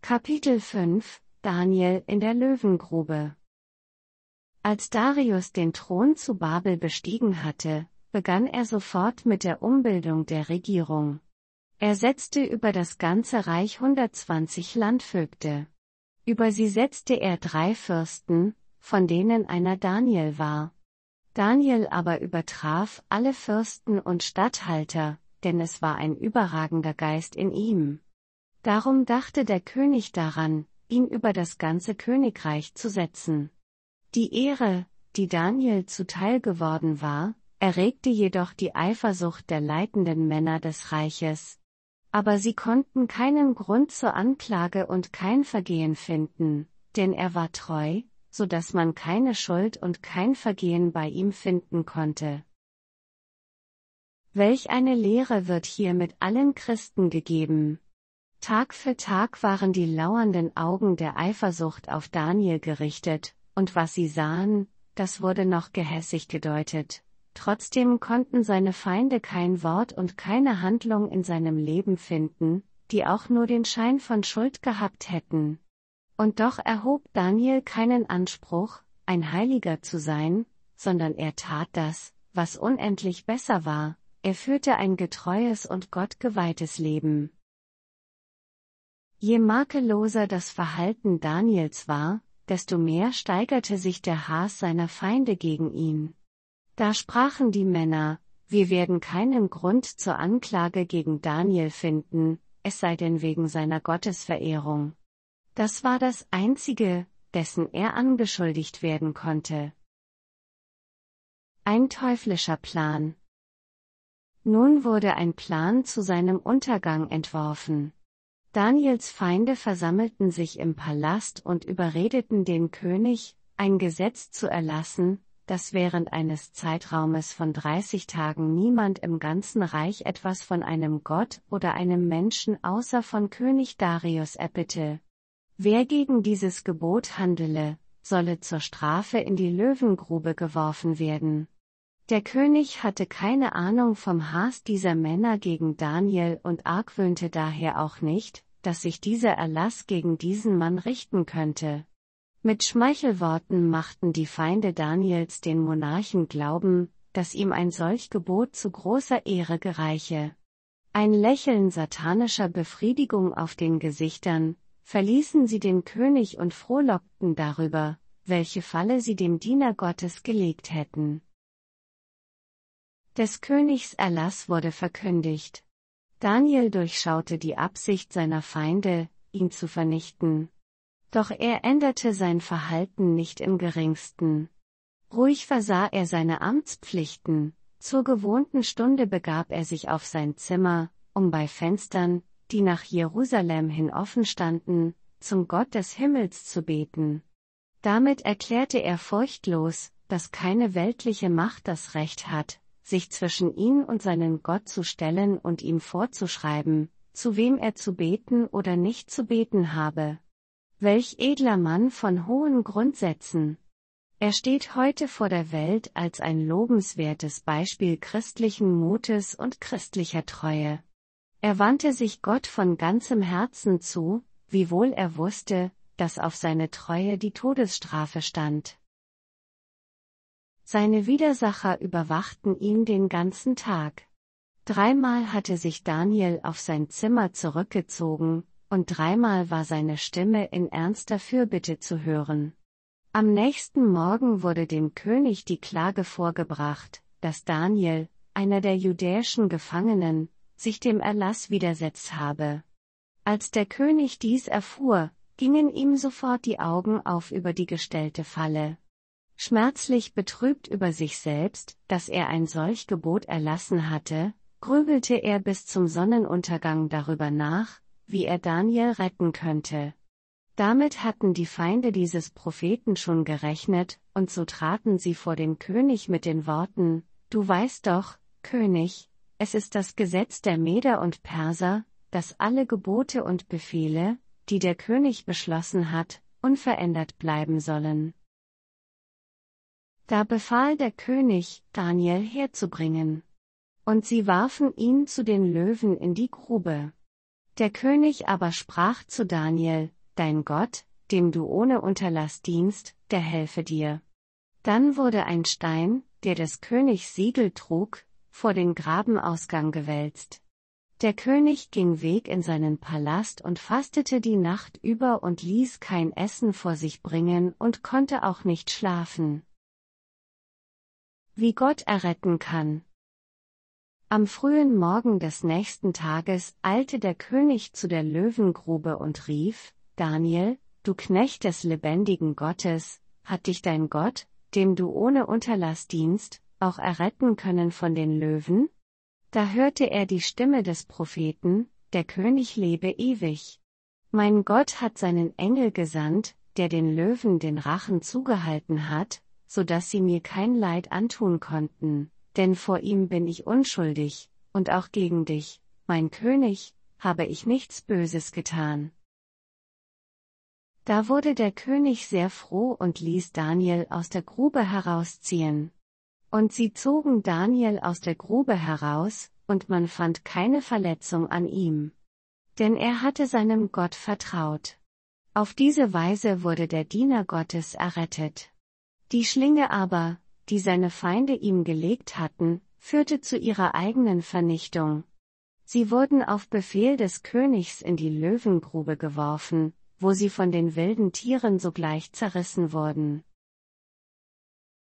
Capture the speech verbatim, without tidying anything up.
Kapitel fünf Daniel in der Löwengrube. Als Darius den Thron zu Babel bestiegen hatte, begann er sofort mit der Umbildung der Regierung. Er setzte über das ganze Reich hundertzwanzig Landvögte. Über sie setzte er drei Fürsten, von denen einer Daniel war. Daniel aber übertraf alle Fürsten und Statthalter, denn es war ein überragender Geist in ihm. Darum dachte der König daran, ihn über das ganze Königreich zu setzen. Die Ehre, die Daniel zuteil geworden war, erregte jedoch die Eifersucht der leitenden Männer des Reiches. Aber sie konnten keinen Grund zur Anklage und kein Vergehen finden, denn er war treu, so dass man keine Schuld und kein Vergehen bei ihm finden konnte. Welch eine Lehre wird hier mit allen Christen gegeben! Tag für Tag waren die lauernden Augen der Eifersucht auf Daniel gerichtet, und was sie sahen, das wurde noch gehässig gedeutet. Trotzdem konnten seine Feinde kein Wort und keine Handlung in seinem Leben finden, die auch nur den Schein von Schuld gehabt hätten. Und doch erhob Daniel keinen Anspruch, ein Heiliger zu sein, sondern er tat das, was unendlich besser war, er führte ein getreues und gottgeweihtes Leben. Je makelloser das Verhalten Daniels war, desto mehr steigerte sich der Hass seiner Feinde gegen ihn. Da sprachen die Männer, wir werden keinen Grund zur Anklage gegen Daniel finden, es sei denn wegen seiner Gottesverehrung. Das war das Einzige, dessen er angeschuldigt werden konnte. Ein teuflischer Plan. Nun wurde ein Plan zu seinem Untergang entworfen. Daniels Feinde versammelten sich im Palast und überredeten den König, ein Gesetz zu erlassen, dass während eines Zeitraumes von dreißig Tagen niemand im ganzen Reich etwas von einem Gott oder einem Menschen außer von König Darius erbitte. Wer gegen dieses Gebot handele, solle zur Strafe in die Löwengrube geworfen werden. Der König hatte keine Ahnung vom Hass dieser Männer gegen Daniel und argwöhnte daher auch nicht, dass sich dieser Erlass gegen diesen Mann richten könnte. Mit Schmeichelworten machten die Feinde Daniels den Monarchen glauben, dass ihm ein solch Gebot zu großer Ehre gereiche. Ein Lächeln satanischer Befriedigung auf den Gesichtern, verließen sie den König und frohlockten darüber, welche Falle sie dem Diener Gottes gelegt hätten. Des Königs Erlass wurde verkündigt. Daniel durchschaute die Absicht seiner Feinde, ihn zu vernichten. Doch er änderte sein Verhalten nicht im geringsten. Ruhig versah er seine Amtspflichten, zur gewohnten Stunde begab er sich auf sein Zimmer, um bei Fenstern, die nach Jerusalem hin offen standen, zum Gott des Himmels zu beten. Damit erklärte er furchtlos, dass keine weltliche Macht das Recht hat, sich zwischen ihn und seinen Gott zu stellen und ihm vorzuschreiben, zu wem er zu beten oder nicht zu beten habe. Welch edler Mann von hohen Grundsätzen! Er steht heute vor der Welt als ein lobenswertes Beispiel christlichen Mutes und christlicher Treue. Er wandte sich Gott von ganzem Herzen zu, wiewohl er wusste, dass auf seine Treue die Todesstrafe stand. Seine Widersacher überwachten ihn den ganzen Tag. Dreimal hatte sich Daniel auf sein Zimmer zurückgezogen, und dreimal war seine Stimme in ernster Fürbitte zu hören. Am nächsten Morgen wurde dem König die Klage vorgebracht, dass Daniel, einer der judäischen Gefangenen, sich dem Erlass widersetzt habe. Als der König dies erfuhr, gingen ihm sofort die Augen auf über die gestellte Falle. Schmerzlich betrübt über sich selbst, dass er ein solch Gebot erlassen hatte, grübelte er bis zum Sonnenuntergang darüber nach, wie er Daniel retten könnte. Damit hatten die Feinde dieses Propheten schon gerechnet, und so traten sie vor den König mit den Worten, »Du weißt doch, König, es ist das Gesetz der Meder und Perser, dass alle Gebote und Befehle, die der König beschlossen hat, unverändert bleiben sollen.« Da befahl der König, Daniel herzubringen. Und sie warfen ihn zu den Löwen in die Grube. Der König aber sprach zu Daniel, dein Gott, dem du ohne Unterlass dienst, der helfe dir. Dann wurde ein Stein, der des Königs Siegel trug, vor den Grabenausgang gewälzt. Der König ging Weg in seinen Palast und fastete die Nacht über und ließ kein Essen vor sich bringen und konnte auch nicht schlafen. Wie Gott erretten kann. Am frühen Morgen des nächsten Tages eilte der König zu der Löwengrube und rief: Daniel, du Knecht des lebendigen Gottes, hat dich dein Gott, dem du ohne Unterlass dienst, auch erretten können von den Löwen? Da hörte er die Stimme des Propheten: Der König lebe ewig. Mein Gott hat seinen Engel gesandt, der den Löwen den Rachen zugehalten hat, so dass sie mir kein Leid antun konnten, denn vor ihm bin ich unschuldig, und auch gegen dich, mein König, habe ich nichts Böses getan. Da wurde der König sehr froh und ließ Daniel aus der Grube herausziehen. Und sie zogen Daniel aus der Grube heraus, und man fand keine Verletzung an ihm. Denn er hatte seinem Gott vertraut. Auf diese Weise wurde der Diener Gottes errettet. Die Schlinge aber, die seine Feinde ihm gelegt hatten, führte zu ihrer eigenen Vernichtung. Sie wurden auf Befehl des Königs in die Löwengrube geworfen, wo sie von den wilden Tieren sogleich zerrissen wurden.